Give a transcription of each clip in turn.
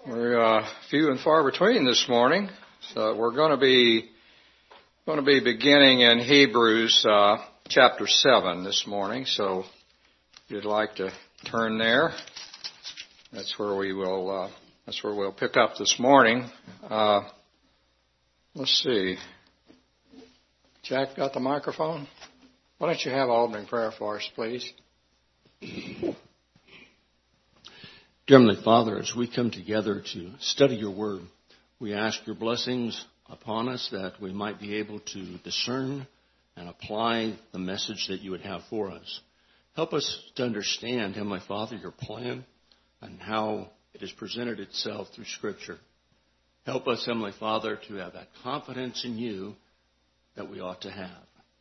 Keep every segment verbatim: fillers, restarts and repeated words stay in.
We're uh, few and far between this morning, so we're going to be going to be beginning in Hebrews uh, chapter seven this morning. So, if you'd like to turn there, that's where we will. Uh, that's where we'll pick up this morning. Uh, let's see. Jack, got the microphone? Why don't you have opening prayer for us, please? Dear Heavenly Father, as we come together to study your word, we ask your blessings upon us that we might be able to discern and apply the message that you would have for us. Help us to understand, Heavenly Father, your plan and how it has presented itself through Scripture. Help us, Heavenly Father, to have that confidence in you that we ought to have.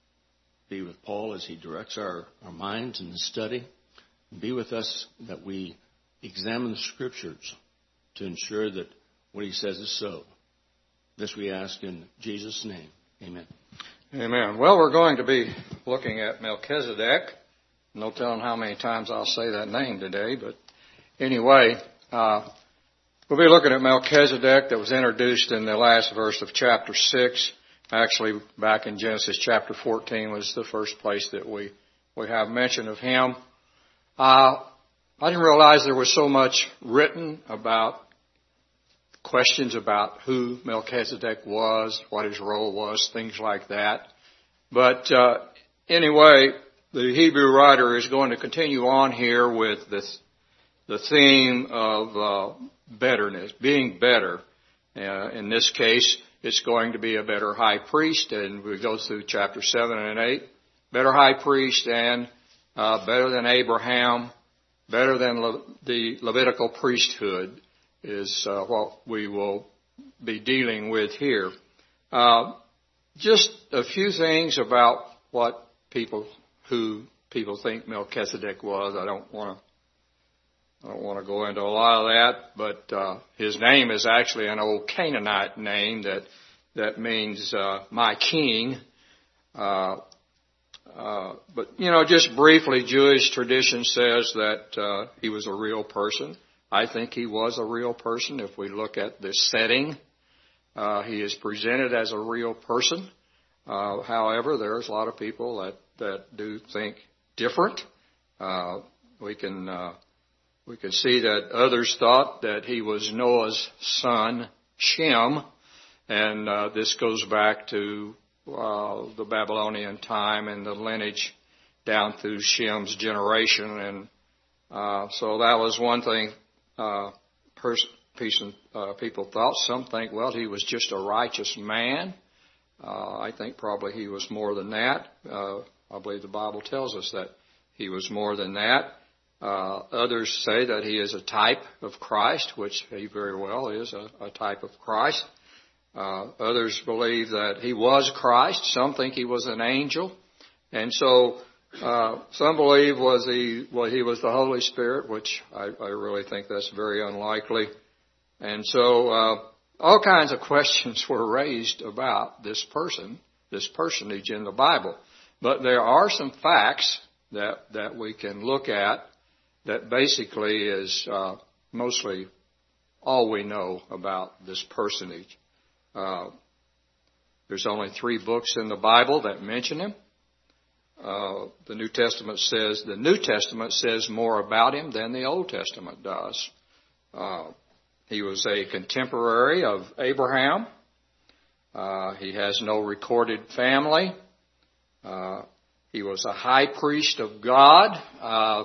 Be with Paul as he directs our, our minds in the study. Be with us that we examine the Scriptures to ensure that what he says is so. This we ask in Jesus' name. Amen. Amen. Well, we're going to be looking at Melchizedek. No telling how many times I'll say that name today, but anyway, uh, we'll be looking at Melchizedek that was introduced in the last verse of chapter six. Actually, back in Genesis chapter fourteen was the first place that we, we have mention of him. Uh, I didn't realize there was so much written about questions about who Melchizedek was, what his role was, things like that. But uh, anyway, the Hebrew writer is going to continue on here with this, the theme of uh, betterness, being better. Uh, in this case, it's going to be a better high priest, and we go through chapter seven and eight. Better high priest and uh, better than Abraham. Better than Le- the Levitical priesthood is uh, what we will be dealing with here. Uh, just a few things about what people, who people think Melchizedek was. I don't want to, I don't want to go into a lot of that, but uh, his name is actually an old Canaanite name that that means uh, my king. Uh, Uh, but, you know, just briefly, Jewish tradition says that uh, he was a real person. I think he was a real person. If we look at the setting, uh, he is presented as a real person. Uh, however, there's a lot of people that, that do think different. Uh, we can uh, we can see that others thought that he was Noah's son, Shem, and uh, this goes back to Uh, the Babylonian time and the lineage down through Shem's generation. And uh, so that was one thing uh, pers- piece, uh, people thought. Some think, well, he was just a righteous man. Uh, I think probably he was more than that. Uh, I believe the Bible tells us that he was more than that. Uh, others say that he is a type of Christ, which he very well is a, a type of Christ. Uh, others believe that he was Christ. Some think he was an angel. And so uh, some believe was he, well, he was the Holy Spirit, which I, I really think that's very unlikely. And so uh, all kinds of questions were raised about this person, this personage in the Bible. But there are some facts that, that we can look at that basically is uh, mostly all we know about this personage. Uh, there's only three books in the Bible that mention him. Uh, the New Testament says the New Testament says more about him than the Old Testament does. Uh, he was a contemporary of Abraham. Uh, he has no recorded family. Uh, he was a high priest of God, uh,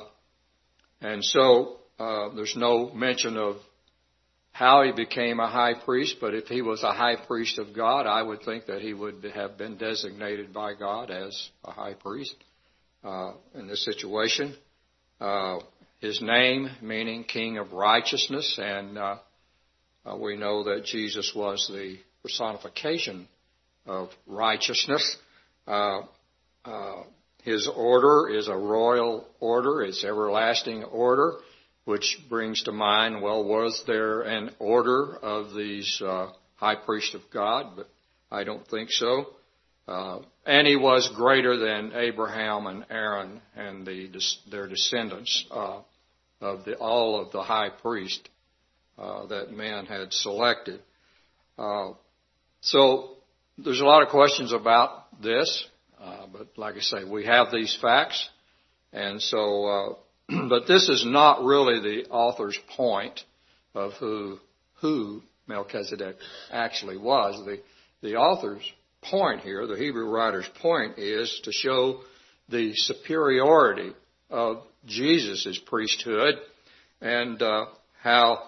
and so uh, there's no mention of how he became a high priest, but if he was a high priest of God, I would think that he would have been designated by God as a high priest uh, in this situation. Uh, his name meaning King of Righteousness, and uh, uh, we know that Jesus was the personification of righteousness. Uh, uh, his order is a royal order. It's everlasting order, which brings to mind, well, was there an order of these uh, high priests of God? But I don't think so. Uh, and he was greater than Abraham and Aaron and the, their descendants uh, of the, all of the high priests uh, that men had selected. Uh, so there's a lot of questions about this, uh, but like I say, we have these facts, and so, uh, but this is not really the author's point of who who Melchizedek actually was. The the author's point here, the Hebrew writer's point, is to show the superiority of Jesus' priesthood and uh, how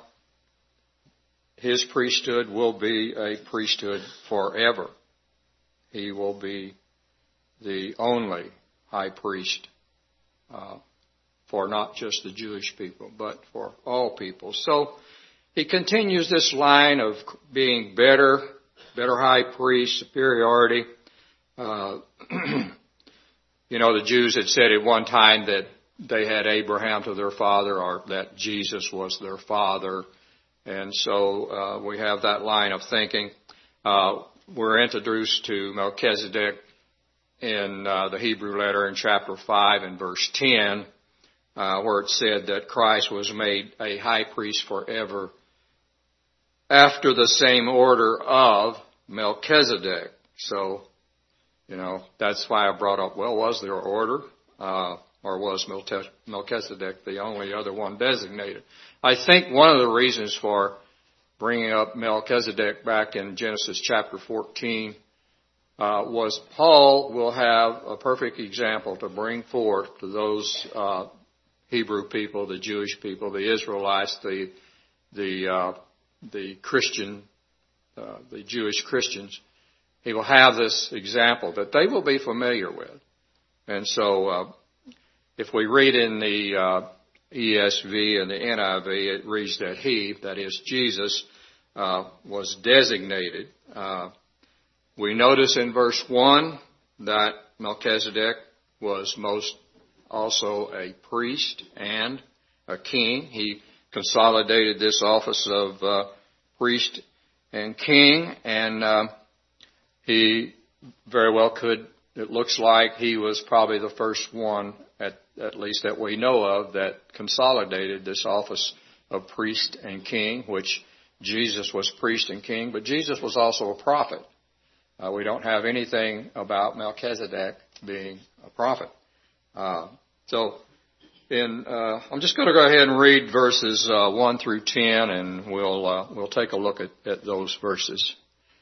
his priesthood will be a priesthood forever. He will be the only high priest uh, for not just the Jewish people, but for all people. So he continues this line of being better, better high priest, superiority. Uh, you know, the Jews had said at one time that they had Abraham to their father, or that Jesus was their father. And so uh, we have that line of thinking. Uh, we're introduced to Melchizedek in uh, the Hebrew letter in chapter five and verse ten, uh, where it said that Christ was made a high priest forever after the same order of Melchizedek. So, you know, that's why I brought up, well, was there order? Uh, or was Melchizedek the only other one designated? I think one of the reasons for bringing up Melchizedek back in Genesis chapter fourteen uh, was Paul will have a perfect example to bring forth to those uh, Hebrew people, the Jewish people, the Israelites, the the uh, the Christian, uh, the Jewish Christians. He will have this example that they will be familiar with. And so uh, if we read in the uh, E S V and the N I V, it reads that he, that is Jesus, uh, was designated. Uh, we notice in verse one that Melchizedek was most also a priest and a king. He consolidated this office of uh, priest and king, and uh, he very well could, it looks like he was probably the first one, at, at least that we know of, that consolidated this office of priest and king, which Jesus was priest and king, but Jesus was also a prophet. Uh, we don't have anything about Melchizedek being a prophet. Uh, so in, uh, I'm just going to go ahead and read verses uh, one through ten, and we'll uh, we'll take a look at, at those verses.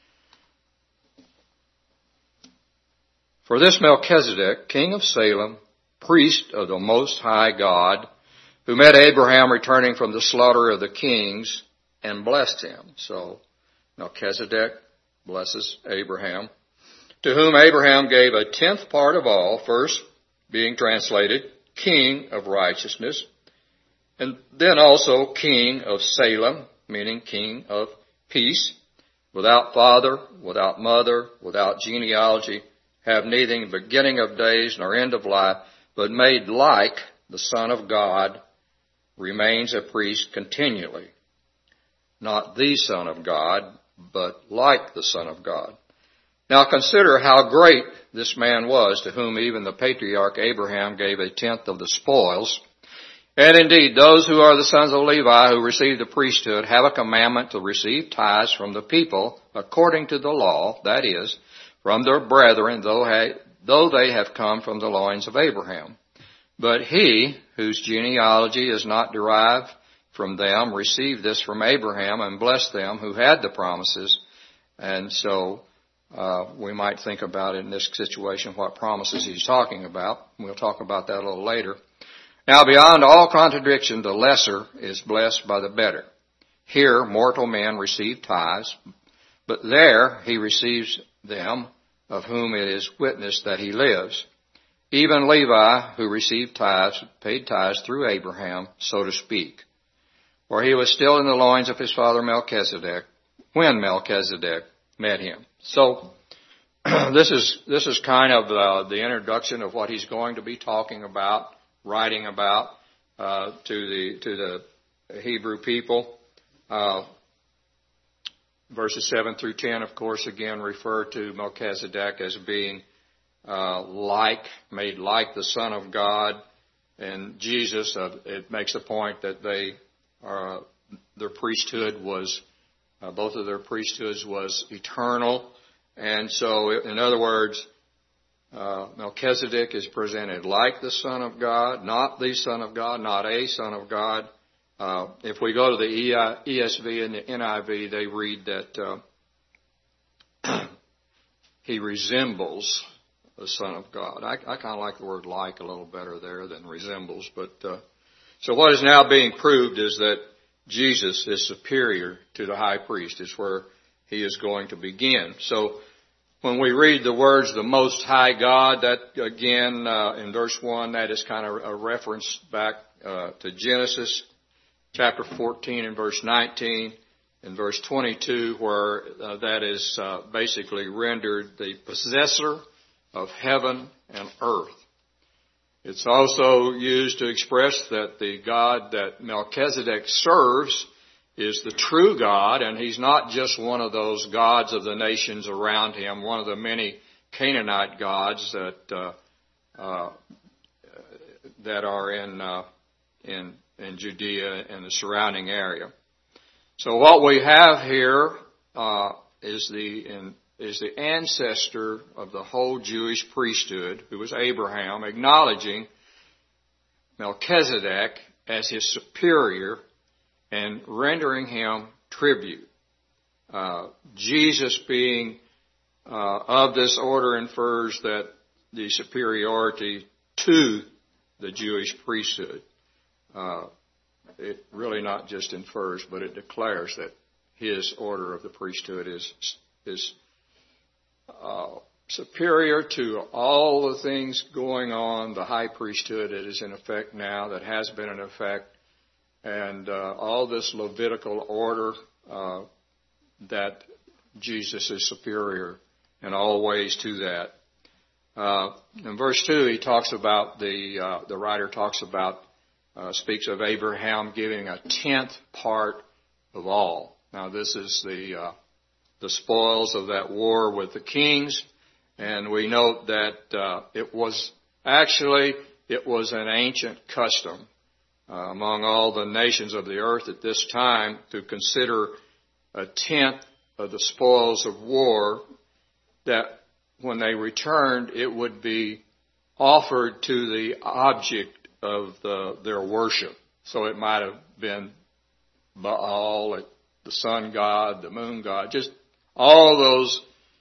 For this Melchizedek, king of Salem, priest of the Most High God, who met Abraham returning from the slaughter of the kings and blessed him. So Melchizedek blesses Abraham, to whom Abraham gave a tenth part of all, first being translated king of righteousness, and then also king of Salem, meaning king of peace, without father, without mother, without genealogy, have neither beginning of days nor end of life, but made like the Son of God, remains a priest continually. Not the Son of God, but like the Son of God. Now consider how great this man was, to whom even the patriarch Abraham gave a tenth of the spoils. And indeed, those who are the sons of Levi who receive the priesthood have a commandment to receive tithes from the people according to the law, that is, from their brethren, though, ha- though they have come from the loins of Abraham. But he, whose genealogy is not derived from them, received this from Abraham and blessed them who had the promises. And so uh, we might think about in this situation what promises he's talking about. We'll talk about that a little later. Now, beyond all contradiction, the lesser is blessed by the better. Here, mortal men receive tithes, but there he receives them, of whom it is witnessed that he lives. Even Levi, who received tithes, paid tithes through Abraham, so to speak. For he was still in the loins of his father Melchizedek, when Melchizedek met him. So, this is, this is kind of uh, the introduction of what he's going to be talking about, writing about, uh, to the, to the Hebrew people. Uh, Verses seven through ten, of course, again refer to Melchizedek as being uh, like, made like the Son of God. And Jesus, uh, it makes a point that they are, their priesthood was, uh, both of their priesthoods was eternal. And so, in other words, uh, Melchizedek is presented like the Son of God, not the Son of God, not a Son of God. Uh, if we go to the E S V and the N I V, they read that uh, he resembles the Son of God. I, I kind of like the word like a little better there than resembles. But uh, so what is now being proved is that Jesus is superior to the high priest. It's where he is going to begin. So when we read the words, the Most High God, that again uh, in verse one, that is kind of a reference back uh, to Genesis chapter fourteen and verse nineteen, and verse twenty-two, where uh, that is uh, basically rendered the possessor of heaven and earth. It's also used to express that the God that Melchizedek serves is the true God, and he's not just one of those gods of the nations around him, one of the many Canaanite gods that uh, uh, that are in uh, in in Judea and the surrounding area. So what we have here uh, is the in, is the ancestor of the whole Jewish priesthood, who was Abraham, acknowledging Melchizedek as his superior and rendering him tribute. Uh, Jesus being uh, of this order infers that the superiority to the Jewish priesthood. Uh, it really not just infers, but it declares that his order of the priesthood is is uh, superior to all the things going on, the high priesthood that is in effect now, that has been in effect, and uh, all this Levitical order, uh, that Jesus is superior in all ways to that. Uh, in verse two, he talks about the uh, the writer talks about. Uh, speaks of Abraham giving a tenth part of all. Now, this is the uh, the spoils of that war with the kings, and we note that uh, it was actually it was an ancient custom uh, among all the nations of the earth at this time to consider a tenth of the spoils of war, that when they returned, it would be offered to the object of the, their worship. So it might have been Baal, the sun god, the moon god, just all those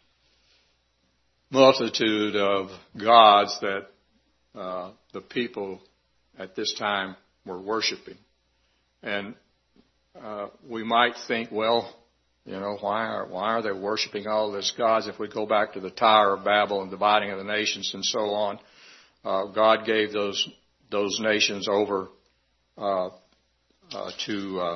multitude of gods that uh, the people at this time were worshiping. And uh, we might think, well, you know, why are, why are they worshiping all those gods? If we go back to the Tower of Babel and dividing of the nations and so on, uh, God gave those those nations over uh, uh, to uh,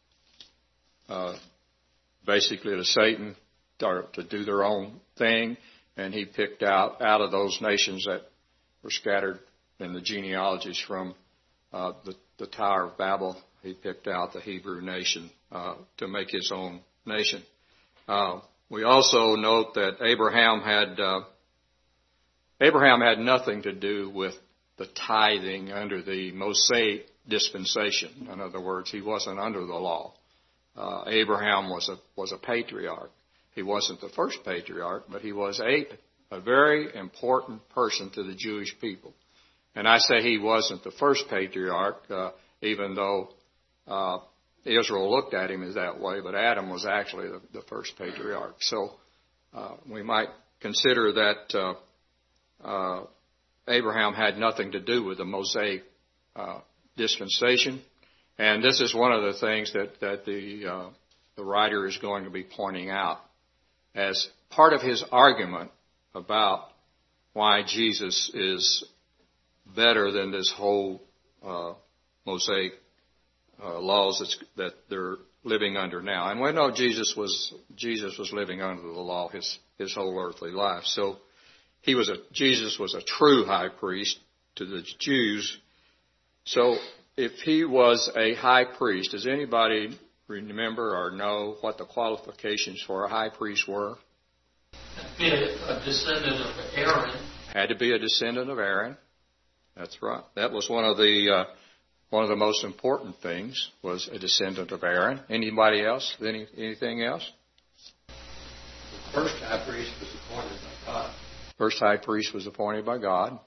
uh, basically to Satan to, to do their own thing, and he picked out out of those nations that were scattered in the genealogies from uh, the, the Tower of Babel. He picked out the Hebrew nation uh, to make his own nation. Uh, we also note that Abraham had uh, Abraham had nothing to do with the tithing under the Mosaic dispensation. In other words, he wasn't under the law. Uh, Abraham was a was a patriarch. He wasn't the first patriarch, but he was a a very important person to the Jewish people. And I say he wasn't the first patriarch, uh, even though uh, Israel looked at him as that way, but Adam was actually the, the first patriarch. So uh, we might consider that uh, uh, Abraham had nothing to do with the Mosaic uh, dispensation. And this is one of the things that, that the, uh, the writer is going to be pointing out as part of his argument about why Jesus is better than this whole uh, Mosaic uh, laws that's, that they're living under now. And we know Jesus was Jesus was living under the law his his whole earthly life. So he was a Jesus was a true high priest to the Jews. So if he was a high priest, does anybody remember or know what the qualifications for a high priest were? Be a, a descendant of Aaron. Had to be a descendant of Aaron. That's right. That was one of the uh, one of the most important things was a descendant of Aaron. Anybody else? Any, anything else? The first high priest was appointed by God. First high priest was appointed by God.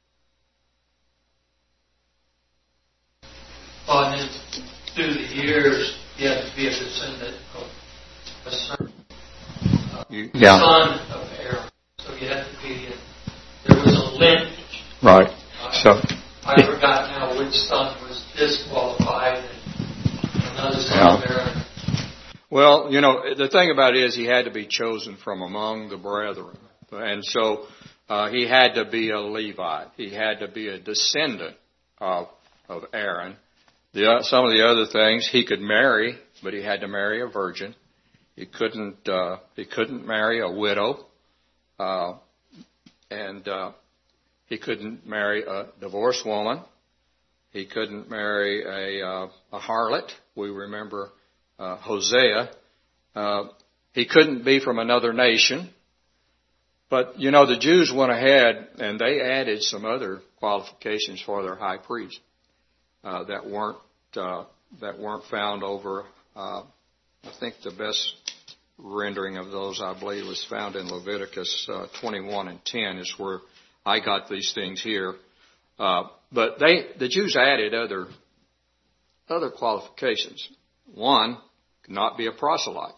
Well, and then through the years, he had to be a descendant of a certain uh, You, yeah. son of Aaron. So you had to be, in, there was a lineage. Right. Uh, So I forgot now which son was disqualified and another son Yeah. of Aaron. Well, you know, the thing about it is he had to be chosen from among the brethren. And so uh, he had to be a Levite. He had to be a descendant of of Aaron. The, uh, some of the other things, he could marry, but he had to marry a virgin. He couldn't uh, he couldn't marry a widow, uh, and uh, he couldn't marry a divorced woman. He couldn't marry a uh, a harlot. We remember uh, Hosea. Uh, he couldn't be from another nation. But, you know, the Jews went ahead and they added some other qualifications for their high priest uh, that weren't uh, that weren't found over. Uh, I think the best rendering of those, I believe, was found in Leviticus uh, twenty-one and ten, is where I got these things here. Uh, but they, the Jews added other other qualifications. One, could not be a proselyte.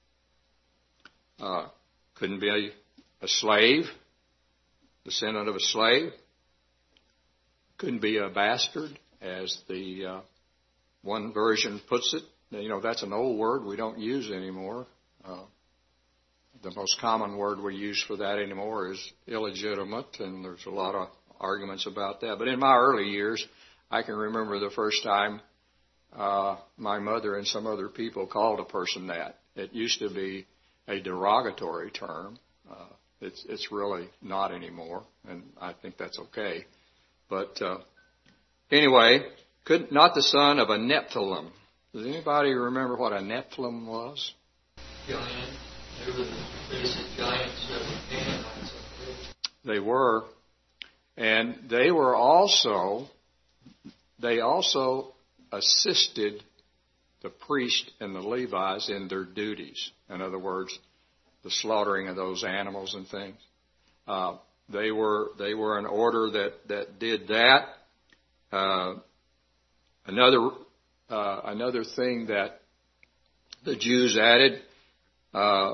Uh, couldn't be a A slave, descendant of a slave. Couldn't be a bastard, as the uh, one version puts it. You know, that's an old word we don't use anymore. Uh, the most common word we use for that anymore is illegitimate, and there's a lot of arguments about that. But in my early years, I can remember the first time uh, my mother and some other people called a person that. It used to be a derogatory term. Uh, It's it's really not anymore, and I think that's okay. But uh, anyway, could not the son of a Nephilim. Does anybody remember what a Nephilim was? Giant. They were the basic giants of the Canaanites. They were, and they were also they also assisted the priest and the Levites in their duties. In other words, the slaughtering of those animals and things. Uh, they were they were an order that, that did that. Uh, another uh, another thing that the Jews added, uh,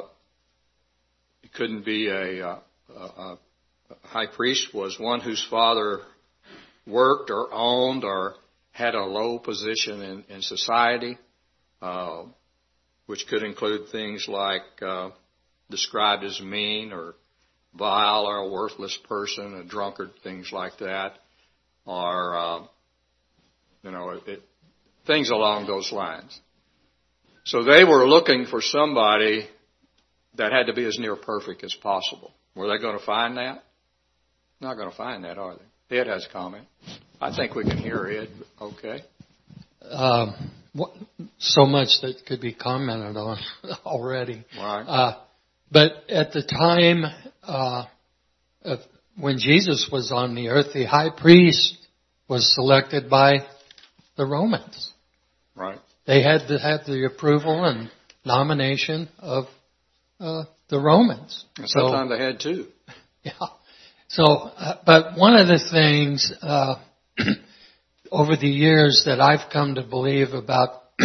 it couldn't be a, a, a high priest, was one whose father worked or owned or had a low position in, in society, uh, which could include things like uh, described as mean or vile or a worthless person, a drunkard, things like that, or, uh, you know, it, it, things along those lines. So they were looking for somebody that had to be as near perfect as possible. Were they going to find that? Not going to find that, are they? Ed has a comment. I think we can hear Ed. Okay. Um, what, so much that could be commented on already. Right. Uh, But at the time uh, of when Jesus was on the earth, the high priest was selected by the Romans. Right. They had to have the approval and nomination of uh, the Romans. And sometimes so, they had two. Yeah. So, uh, but one of the things uh, over the years that I've come to believe about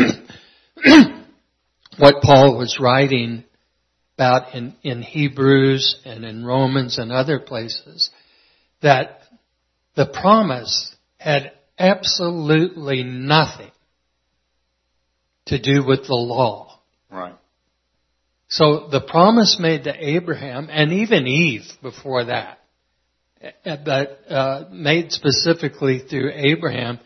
what Paul was writing about in, in Hebrews and in Romans and other places, that the promise had absolutely nothing to do with the law. Right. So the promise made to Abraham and even Eve before that, but uh, made specifically through Abraham,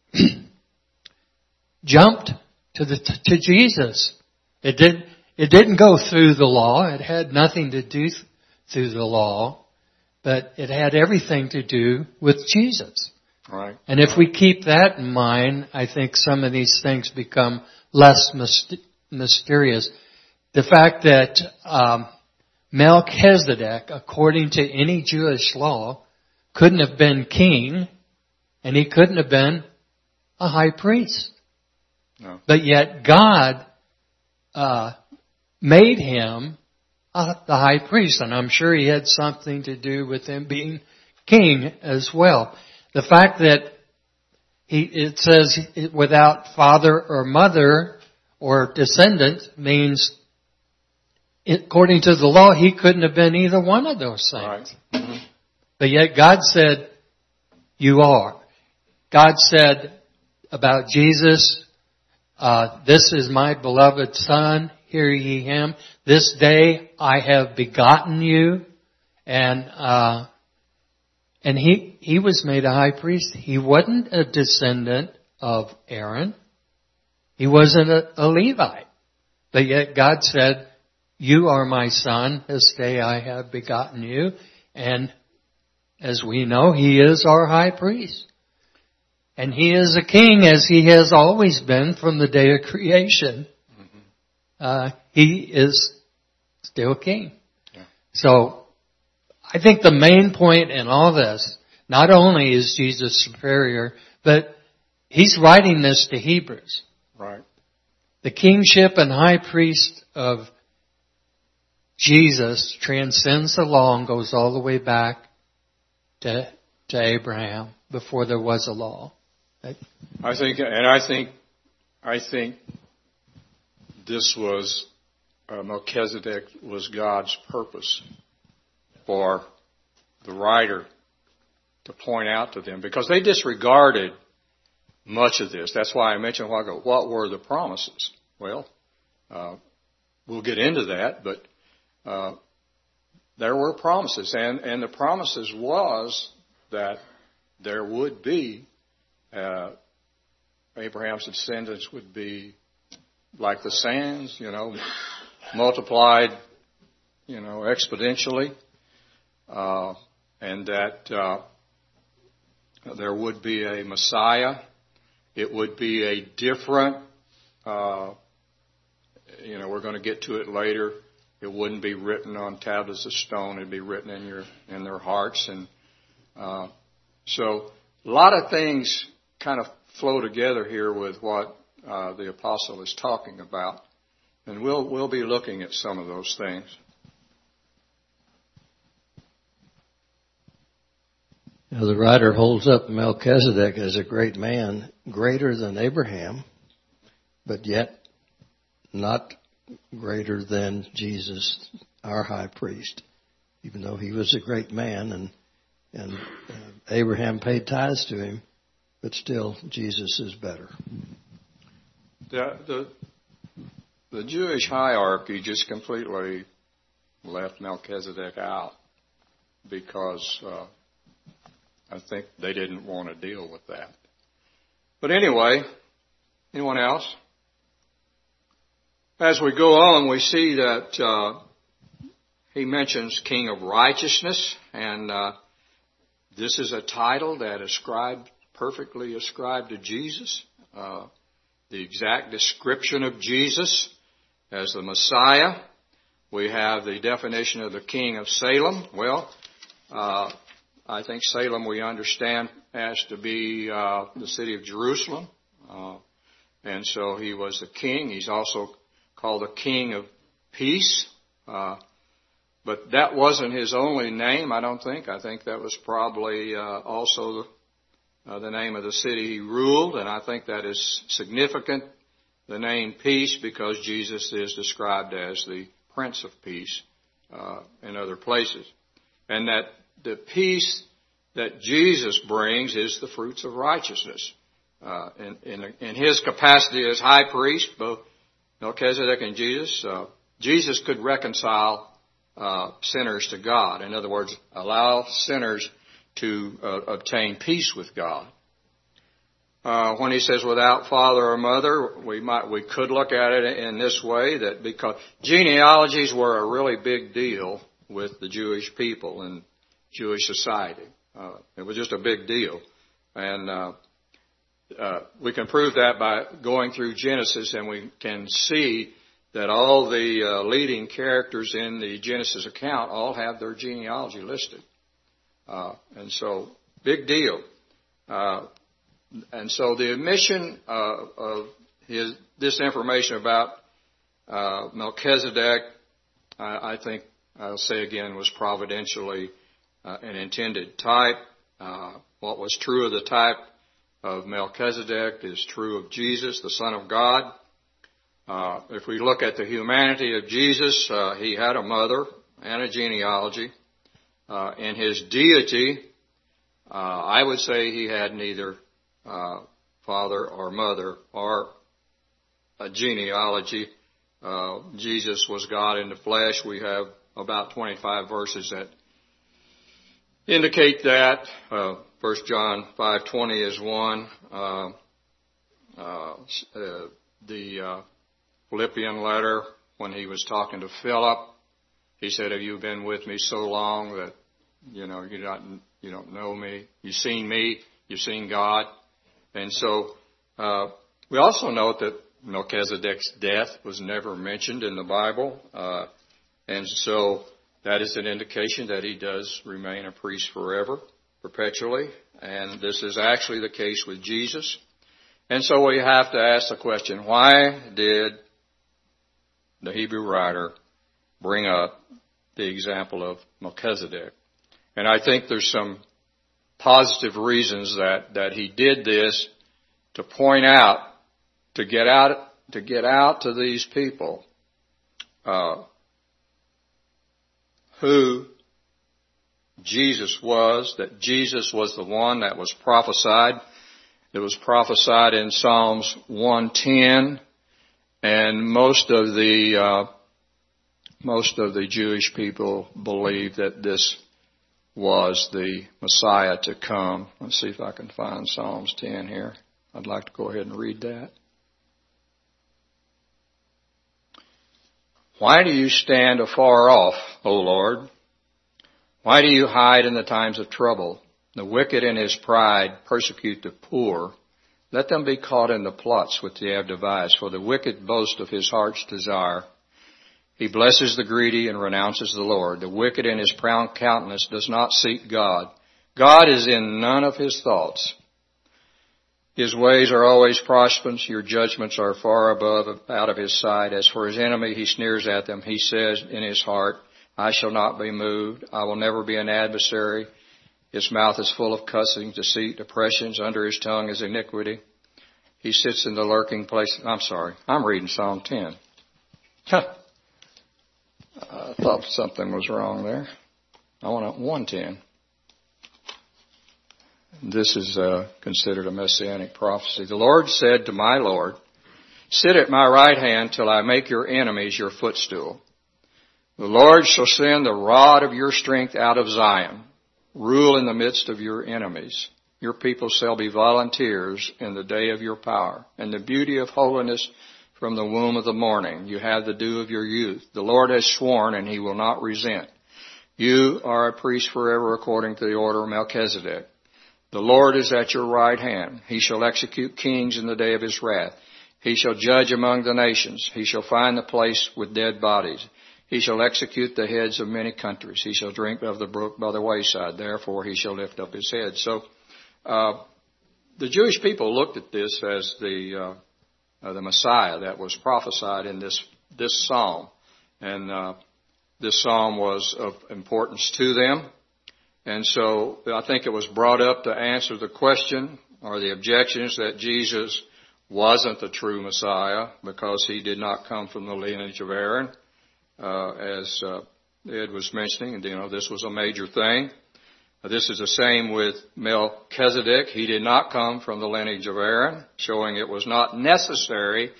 jumped to the to Jesus. It did. It didn't go through the law. It had nothing to do th- through the law, but it had everything to do with Jesus. Right. And if we keep that in mind, I think some of these things become less myst- mysterious. The fact that um, Melchizedek, according to any Jewish law, couldn't have been king, and he couldn't have been a high priest. No. But yet God uh, made him uh, the high priest, and I'm sure he had something to do with him being king as well. The fact that he, it says without father or mother or descendant means, according to the law, he couldn't have been either one of those things. Right. Mm-hmm. But yet God said, you are. God said about Jesus, uh, this is my beloved Son, hear ye him. This day I have begotten you. And, uh, and he, he was made a high priest. He wasn't a descendant of Aaron. He wasn't a, a Levite. But yet God said, you are my son. This day I have begotten you. And as we know, he is our high priest. And he is a king as he has always been from the day of creation. Mm-hmm. Uh, he is still king. Yeah. So I think the main point in all this, not only is Jesus superior, but he's writing this to Hebrews. Right. The kingship and high priest of Jesus transcends the law and goes all the way back to, to Abraham before there was a law. I think, and I think, I think this was, uh, Melchizedek was God's purpose for the writer to point out to them, because they disregarded much of this. That's why I mentioned a while ago, what were the promises? Well, uh, we'll get into that, but uh, there were promises, and, and the promises was that there would be Uh, Abraham's descendants would be like the sands, you know, multiplied, you know, exponentially, uh, and that uh, there would be a Messiah. It would be a different, uh, you know, we're going to get to it later. It wouldn't be written on tablets of stone. It'd be written in your in their hearts, and uh, so a lot of things kind of flow together here with what uh, the apostle is talking about, and we'll we'll be looking at some of those things. Now, the writer holds up Melchizedek as a great man, greater than Abraham, but yet not greater than Jesus, our high priest, even though he was a great man and and uh, Abraham paid tithes to him. But still, Jesus is better. The, the, the Jewish hierarchy just completely left Melchizedek out because uh, I think they didn't want to deal with that. But anyway, anyone else? As we go on, we see that uh, he mentions King of Righteousness, and uh, this is a title that ascribed perfectly ascribed to Jesus, uh, the exact description of Jesus as the Messiah. We have the definition of the King of Salem. Well, uh, I think Salem we understand as to be uh, the city of Jerusalem, uh, and so he was the king. He's also called the King of Peace, uh, but that wasn't his only name, I don't think. I think that was probably uh, also the Uh, the name of the city he ruled, and I think that is significant, the name Peace, because Jesus is described as the Prince of Peace uh, in other places. And that the peace that Jesus brings is the fruits of righteousness. Uh, in, in, in his capacity as high priest, both Melchizedek and Jesus, uh, Jesus could reconcile uh, sinners to God. In other words, allow sinners to uh, obtain peace with God. Uh, when he says without father or mother, we might we could look at it in this way, that because genealogies were a really big deal with the Jewish people and Jewish society. Uh, it was just a big deal. And uh, uh, we can prove that by going through Genesis, and we can see that all the uh, leading characters in the Genesis account all have their genealogy listed. Uh, and so, big deal. Uh, and so the omission uh, of his, this information about uh, Melchizedek, I, I think I'll say again, was providentially uh, an intended type. Uh, what was true of the type of Melchizedek is true of Jesus, the Son of God. Uh, if we look at the humanity of Jesus, uh, he had a mother and a genealogy. Uh, in his deity, uh, I would say he had neither uh, father or mother or a genealogy. Uh, Jesus was God in the flesh. We have about twenty-five verses that indicate that. Uh, First John five twenty is one. Uh, uh, uh, the uh, Philippian letter, when he was talking to Philip, he said, "Have you been with me so long that you know you don't you don't know me? You've seen me, you've seen God." And so uh, we also note that Melchizedek's death was never mentioned in the Bible, uh, and so that is an indication that he does remain a priest forever, perpetually, and this is actually the case with Jesus. And so we have to ask the question, why did the Hebrew writer bring up the example of Melchizedek? And I think there's some positive reasons that, that he did this to point out, to get out, to get out to these people, uh, who Jesus was, that Jesus was the one that was prophesied. It was prophesied in Psalms one ten, and most of the uh, most of the Jewish people believe that this was the Messiah to come. Let's see if I can find Psalms ten here. I'd like to go ahead and read that. Why do you stand afar off, O Lord? Why do you hide in the times of trouble? The wicked in his pride persecute the poor. Let them be caught in the plots which they have devised, for the wicked boast of his heart's desire. He blesses the greedy and renounces the Lord. The wicked in his proud countenance does not seek God. God is in none of his thoughts. His ways are always prosperous. Your judgments are far above, out of his sight. As for his enemy, he sneers at them. He says in his heart, I shall not be moved. I will never be an adversary. His mouth is full of cussing, deceit, oppressions. Under his tongue is iniquity. He sits in the lurking place. I'm sorry. I'm reading Psalm ten. Huh. I thought something was wrong there. I want one ten. This is uh, considered a messianic prophecy. The Lord said to my Lord, sit at my right hand till I make your enemies your footstool. The Lord shall send the rod of your strength out of Zion. Rule in the midst of your enemies. Your people shall be volunteers in the day of your power, and the beauty of holiness from the womb of the morning. You have the dew of your youth. The Lord has sworn, and he will not resent. You are a priest forever according to the order of Melchizedek. The Lord is at your right hand. He shall execute kings in the day of his wrath. He shall judge among the nations. He shall find the place with dead bodies. He shall execute the heads of many countries. He shall drink of the brook by the wayside. Therefore he shall lift up his head. So uh, the Jewish people looked at this as the uh, uh, the Messiah that was prophesied in this this psalm, and uh, this psalm was of importance to them. And so I think it was brought up to answer the question or the objections that Jesus wasn't the true Messiah because he did not come from the lineage of Aaron, uh, as uh, Ed was mentioning. And, you know, this was a major thing. Uh, this is the same with Melchizedek. He did not come from the lineage of Aaron, showing it was not necessary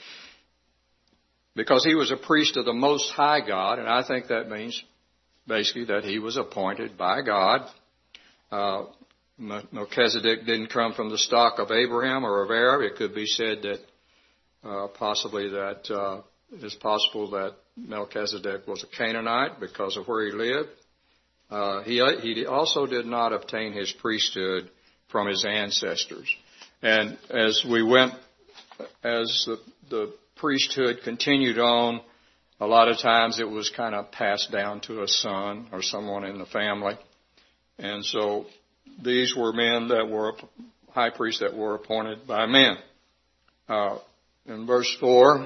because he was a priest of the Most High God. And I think that means basically that he was appointed by God. Uh, Melchizedek didn't come from the stock of Abraham or of Arab. It could be said that uh, possibly that uh, it is possible that Melchizedek was a Canaanite because of where he lived. Uh, he, he also did not obtain his priesthood from his ancestors. And as we went, as the, the priesthood continued on, a lot of times it was kind of passed down to a son or someone in the family. And so these were men that were high priests that were appointed by men. Uh, in verse four,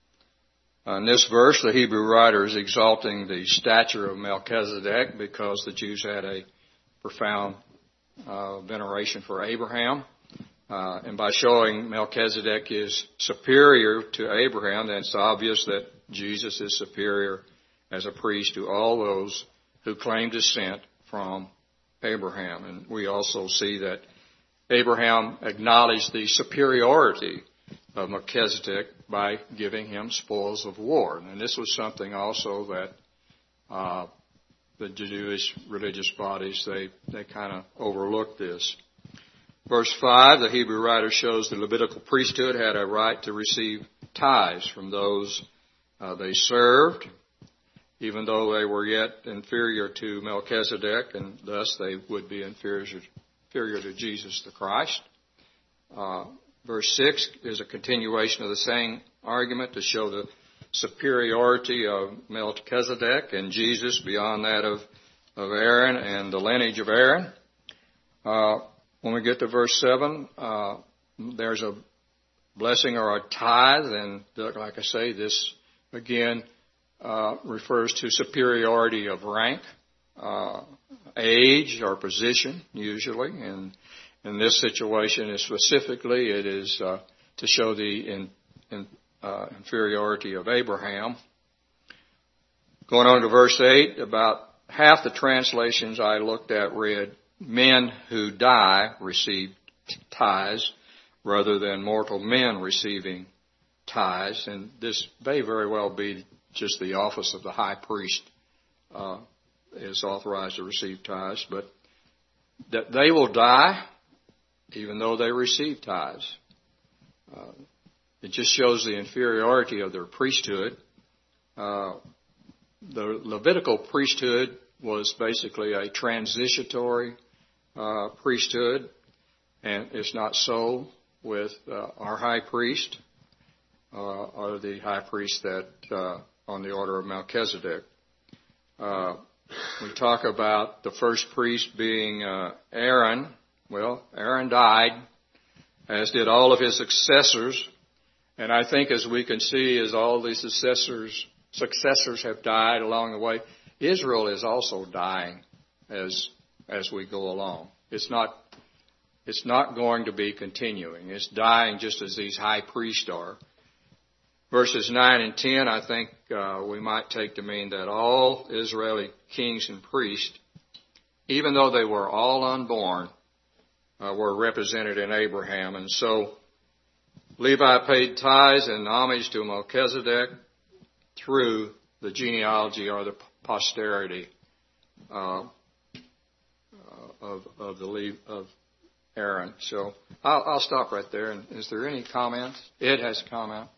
in this verse, the Hebrew writer is exalting the stature of Melchizedek because the Jews had a profound uh, veneration for Abraham. Uh, and by showing Melchizedek is superior to Abraham, then it's obvious that Jesus is superior as a priest to all those who claim descent from Abraham. And we also see that Abraham acknowledged the superiority of Melchizedek by giving him spoils of war. And this was something also that uh, the Jewish religious bodies, they, they kind of overlooked this. Verse five, the Hebrew writer shows the Levitical priesthood had a right to receive tithes from those uh, they served, even though they were yet inferior to Melchizedek, and thus they would be inferior, inferior to Jesus the Christ. Uh, verse six is a continuation of the same argument to show the superiority of Melchizedek and Jesus beyond that of, of Aaron and the lineage of Aaron. Uh, when we get to verse seven, uh, there's a blessing or a tithe, and like I say, this again uh, refers to superiority of rank, uh, age, or position, usually. And in this situation, specifically, it is uh, to show the in, in, uh, inferiority of Abraham. Going on to verse eight, about half the translations I looked at read, men who die receive tithes rather than mortal men receiving tithes. And this may very well be just the office of the high priest uh, is authorized to receive tithes, but that they will die even though they receive tithes. Uh, it just shows the inferiority of their priesthood. Uh, the Levitical priesthood was basically a transitory uh, priesthood, and it's not so with uh, our high priest uh, or the high priest that uh, on the order of Melchizedek. Uh, we talk about the first priest being uh, Aaron. Well, Aaron died, as did all of his successors. And I think as we can see, as all these successors, successors have died along the way, Israel is also dying as as we go along. It's not it's not going to be continuing. It's dying just as these high priests are. Verses nine and ten, I think uh, we might take to mean that all Israeli kings and priests, even though they were all unborn, uh, were represented in Abraham. And so Levi paid tithes and homage to Melchizedek through the genealogy or the posterity uh, of, of the Le- of Aaron. So I'll, I'll stop right there. And is there any comments? Ed has a comment.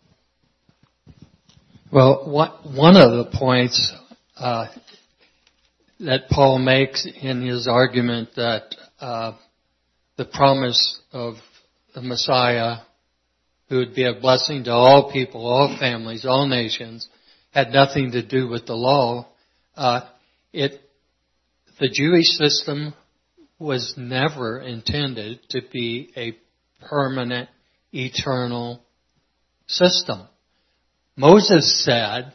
Well, one of the points uh, that Paul makes in his argument that uh, the promise of the Messiah, who would be a blessing to all people, all families, all nations, had nothing to do with the law. Uh, it, the Jewish system was never intended to be a permanent, eternal system. Moses said,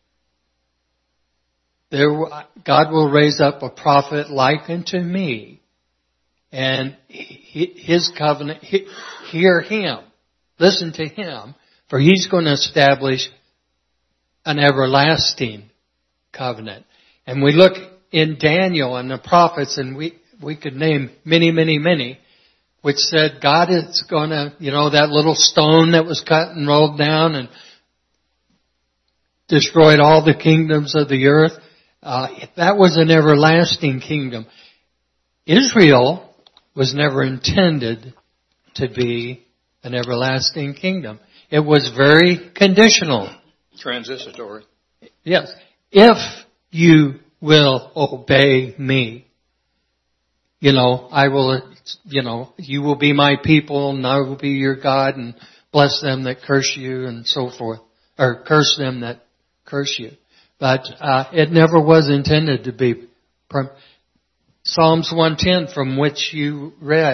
"There, God will raise up a prophet like unto me, and his covenant, hear him, listen to him, for he's going to establish an everlasting covenant." And we look in Daniel and the prophets, and we, we could name many, many, many, which said God is going to, you know, that little stone that was cut and rolled down and destroyed all the kingdoms of the earth. Uh, that was an everlasting kingdom. Israel was never intended to be an everlasting kingdom. It was very conditional. Transitory. Yes. If you will obey me, you know, I will, you know, you will be my people and I will be your God, and bless them that curse you and so forth. Or curse them that curse you. But uh, it never was intended to be. Psalms one ten, from which you read,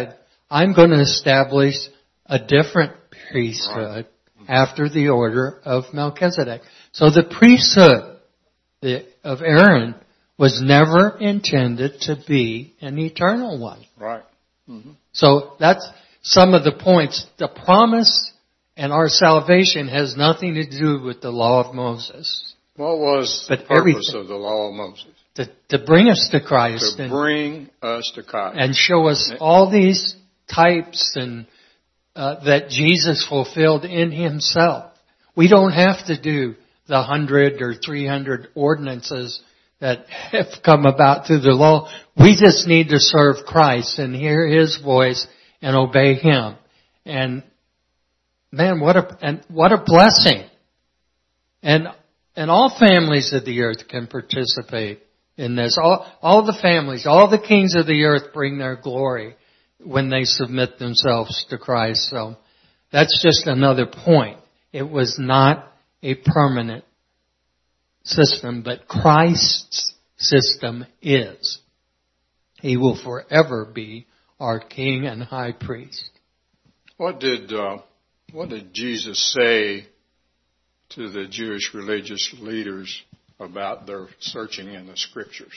I'm going to establish a different priesthood after the order of Melchizedek. So the priesthood of Aaron was never intended to be an eternal one. Right. Mm-hmm. So that's some of the points. The promise and our salvation has nothing to do with the law of Moses. What was the But purpose everything- of the law of Moses? To, to bring us to Christ To and, bring us to Christ. and show us all these types and uh, that Jesus fulfilled in Himself. We don't have to do the hundred or three hundred ordinances that have come about through the law. We just need to serve Christ and hear His voice and obey Him. And man, what a and what a blessing! And and all families of the earth can participate in this. All all the families, all the kings of the earth bring their glory when they submit themselves to Christ. So that's just another point. It was not a permanent system, but Christ's system is. He will forever be our King and High Priest. What did uh, what did Jesus say to the Jewish religious leaders about their searching in the Scriptures?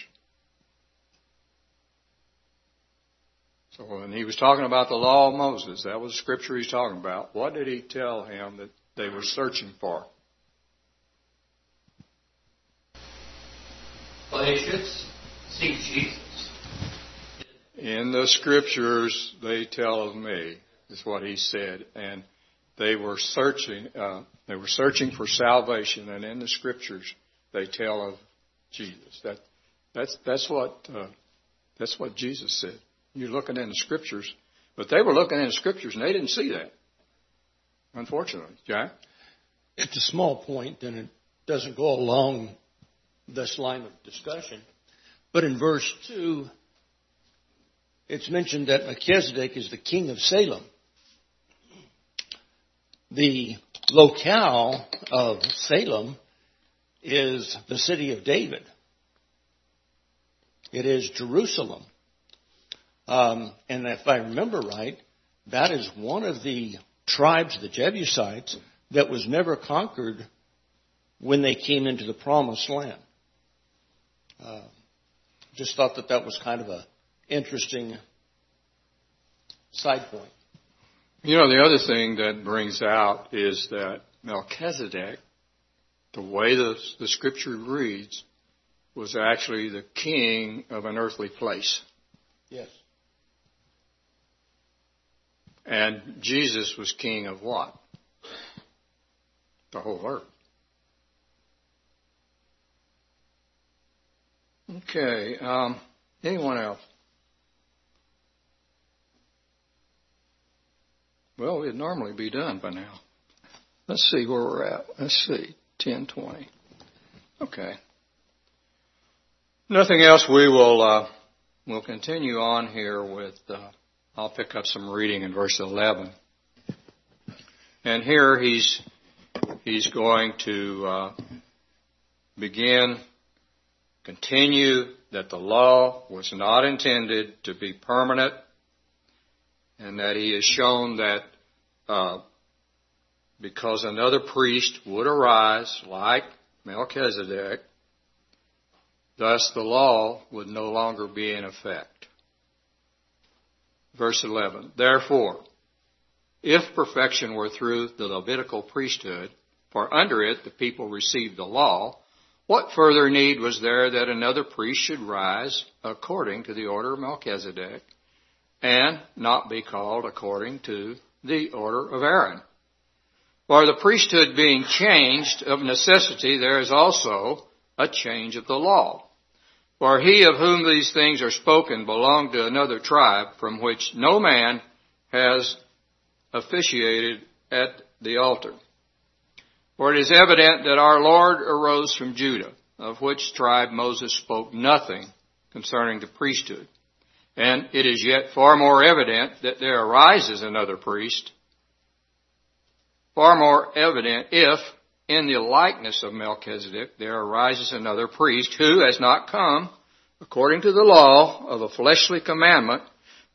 So when He was talking about the law of Moses, that was the Scripture He's talking about. What did He tell him that they were searching for? Well, they should seek Jesus. In the Scriptures, they tell of me, is what He said. And they were searching, uh, they were searching for salvation, and in the Scriptures, they tell of Jesus. That, that's, that's what, uh, that's what Jesus said. You're looking in the Scriptures, but they were looking in the Scriptures and they didn't see that. Unfortunately. Jack? It's a small point and it doesn't go along this line of discussion. But in verse two, it's mentioned that Melchizedek is the king of Salem. The locale of Salem is the city of David. It is Jerusalem. Um, and if I remember right, that is one of the tribes, the Jebusites, that was never conquered when they came into the promised land. Uh, just thought that that was kind of a interesting side point. You know, the other thing that brings out is that Melchizedek, the way the, the Scripture reads, was actually the king of an earthly place. Yes. And Jesus was king of what? The whole earth. Okay. Um, anyone else? Well, we'd normally be done by now. Let's see where we're at. Let's see. ten twenty. Okay. Nothing else. We will uh, we'll continue on here with... Uh, I'll pick up some reading in verse eleven. And here he's he's going to uh, begin, continue that the law was not intended to be permanent, and that he has shown that uh, because another priest would arise like Melchizedek, thus the law would no longer be in effect. Verse eleven, therefore, if perfection were through the Levitical priesthood, for under it the people received the law, what further need was there that another priest should rise according to the order of Melchizedek, and not be called according to the order of Aaron? For the priesthood being changed, of necessity there is also a change of the law. For he of whom these things are spoken belonged to another tribe from which no man has officiated at the altar. For it is evident that our Lord arose from Judah, of which tribe Moses spoke nothing concerning the priesthood. And it is yet far more evident that there arises another priest, far more evident if, in the likeness of Melchizedek, there arises another priest who has not come according to the law of a fleshly commandment,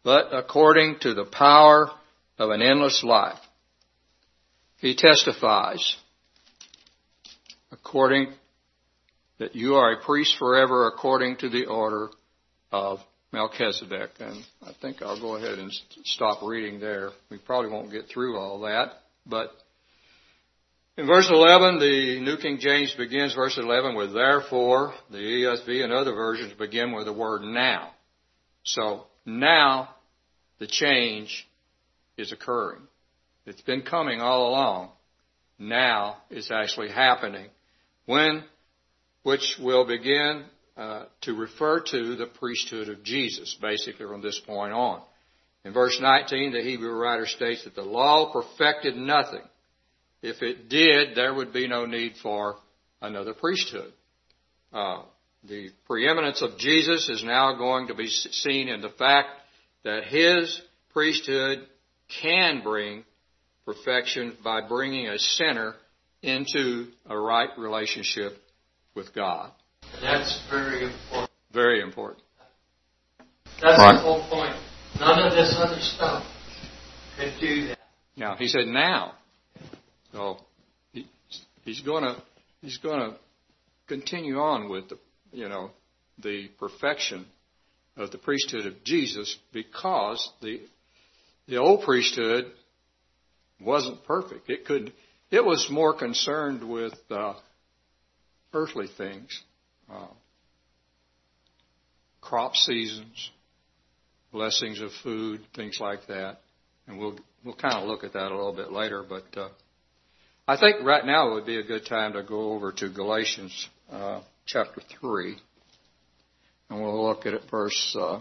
but according to the power of an endless life. He testifies, according that you are a priest forever according to the order of Melchizedek. And I think I'll go ahead and stop reading there. We probably won't get through all that. But in verse eleven, the New King James begins verse eleven with therefore. The E S V and other versions begin with the word now. So now the change is occurring. It's been coming all along. Now it's actually happening. When, which will begin uh, to refer to the priesthood of Jesus, basically from this point on. In verse nineteen, the Hebrew writer states that the law perfected nothing. If it did, there would be no need for another priesthood. Uh, the preeminence of Jesus is now going to be seen in the fact that his priesthood can bring perfection by bringing a sinner into a right relationship with God. And that's very important. Very important. That's right. The whole point. None of this other stuff could do that. Now, he said now. So he, he's going to he's going to continue on with the you know the perfection of the priesthood of Jesus, because the the old priesthood wasn't perfect. It could it was more concerned with uh, earthly things, uh, crop seasons, blessings of food, things like that, and we'll we'll kind of look at that a little bit later, but. Uh, I think right now would be a good time to go over to Galatians uh, chapter three, and we'll look at it verse uh,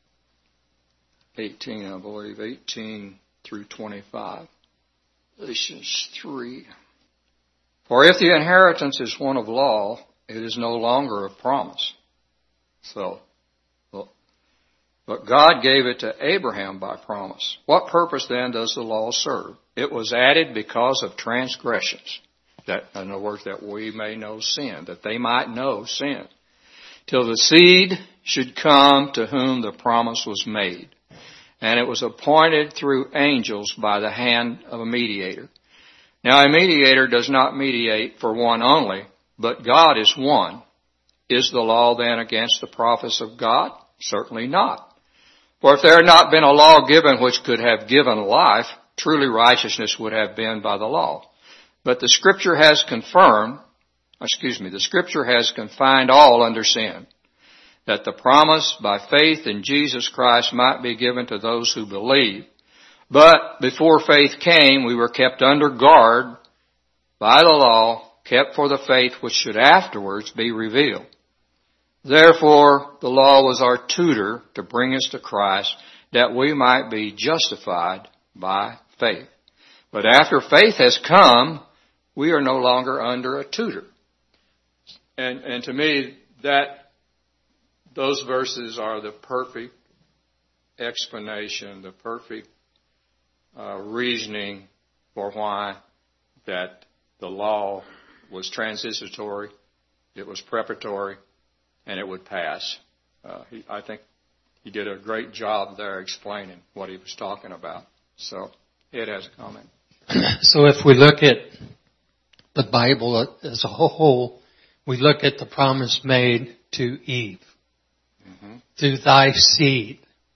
eighteen, I believe, eighteen through twenty-five. Galatians three. For if the inheritance is one of law, it is no longer of promise. So, well, but God gave it to Abraham by promise. What purpose then does the law serve? It was added because of transgressions. That, in other words, that we may know sin, that they might know sin, till the seed should come to whom the promise was made. And it was appointed through angels by the hand of a mediator. Now a mediator does not mediate for one only, but God is one. Is the law then against the prophets of God? Certainly not. For if there had not been a law given which could have given life, truly righteousness would have been by the law. But the Scripture has confirmed, excuse me, the Scripture has confined all under sin, that the promise by faith in Jesus Christ might be given to those who believe. But before faith came, we were kept under guard by the law, kept for the faith which should afterwards be revealed. Therefore, the law was our tutor to bring us to Christ, that we might be justified by faith. But after faith has come, we are no longer under a tutor. And, and to me, that those verses are the perfect explanation, the perfect uh, reasoning for why that the law was transitory, it was preparatory, and it would pass. Uh, he, I think he did a great job there explaining what he was talking about. So, Ed has a comment. So if we look at the Bible as a whole, we look at the promise made to Eve. Mm-hmm. Through thy seed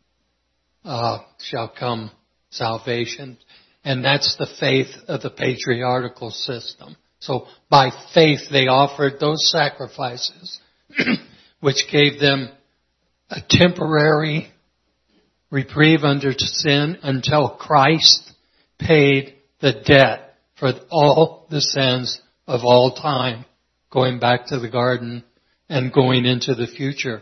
uh, shall come salvation. And that's the faith of the patriarchal system. So by faith they offered those sacrifices which gave them a temporary reprieve under sin until Christ paid the debt for all the sins of all time, going back to the garden and going into the future.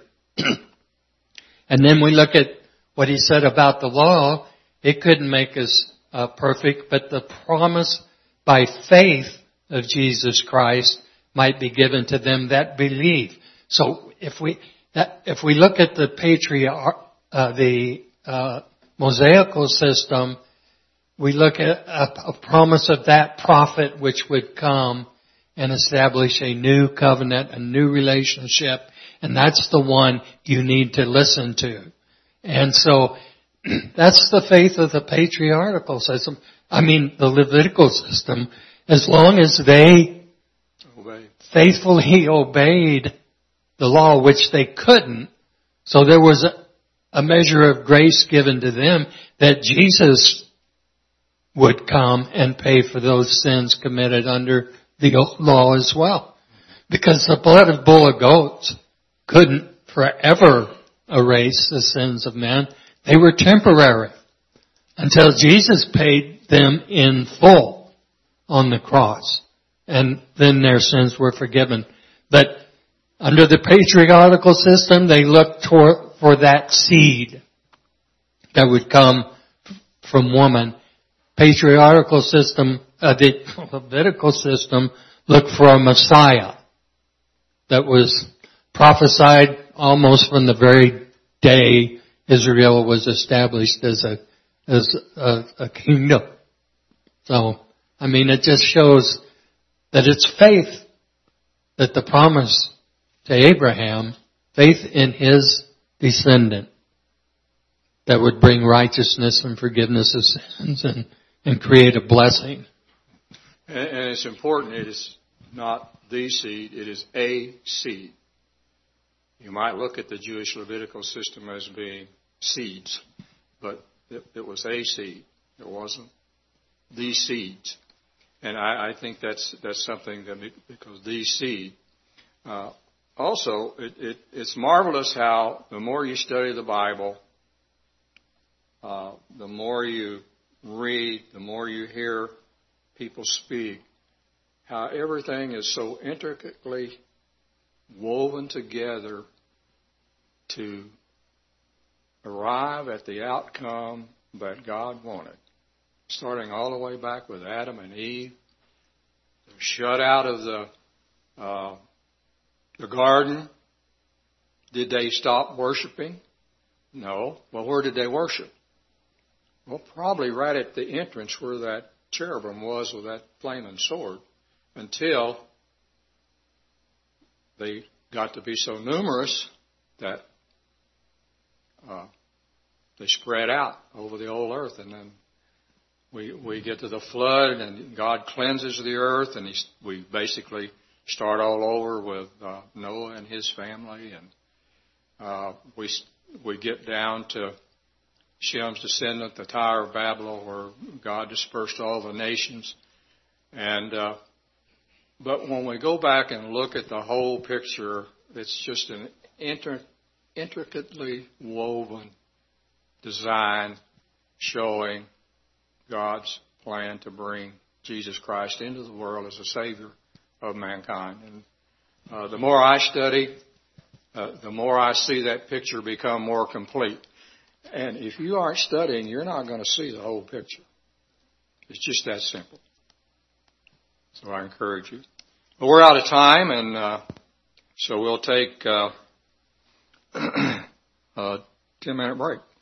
And then we look at what he said about the law. It couldn't make us uh, perfect, but the promise by faith of Jesus Christ might be given to them that believe. So if we that, if we look at the patriarch, uh, the uh, Mosaical system, we look at a, a promise of that prophet which would come and establish a new covenant, a new relationship, and that's the one you need to listen to. And so that's the faith of the patriarchal system. I mean, the Levitical system, as long as they Obey. faithfully obeyed the law, which they couldn't. So there was a, a measure of grace given to them that Jesus would come and pay for those sins committed under the law as well. Because the blood of bull or goats couldn't forever erase the sins of men. They were temporary until Jesus paid them in full on the cross. And then their sins were forgiven. But under the patriarchal system, they looked toward, for that seed that would come from woman. Patriarchal system, uh, the Levitical system looked for a Messiah that was prophesied almost from the very day Israel was established as a as a, a kingdom. So, I mean, it just shows that it's faith that the promise to Abraham, faith in his descendant, that would bring righteousness and forgiveness of sins and, and create a blessing. And, and it's important, it is not the seed, it is a seed. You might look at the Jewish Levitical system as being seeds, but it, it was a seed. It wasn't the seeds. And I, I think that's that's something that, because the seed. Uh, also, it, it, it's marvelous how the more you study the Bible, uh, the more you read, the more you hear people speak, how everything is so intricately woven together to arrive at the outcome that God wanted. Starting all the way back with Adam and Eve. They're shut out of the uh, the garden. Did they stop worshiping? No. Well, where did they worship? Well, probably right at the entrance where that cherubim was with that flaming sword, until they got to be so numerous that uh, they spread out over the whole earth. And then we we get to the flood, and God cleanses the earth, and he, we basically start all over with uh, Noah and his family, and uh, we we get down to Shem's descendant, the Tower of Babel, where God dispersed all the nations. And uh, but when we go back and look at the whole picture, it's just an inter- intricately woven design showing God's plan to bring Jesus Christ into the world as a Savior of mankind. And uh, the more I study, uh, the more I see that picture become more complete. And if you aren't studying, you're not going to see the whole picture. It's just that simple. So I encourage you. But we're out of time, and uh, so we'll take uh, a ten-minute break.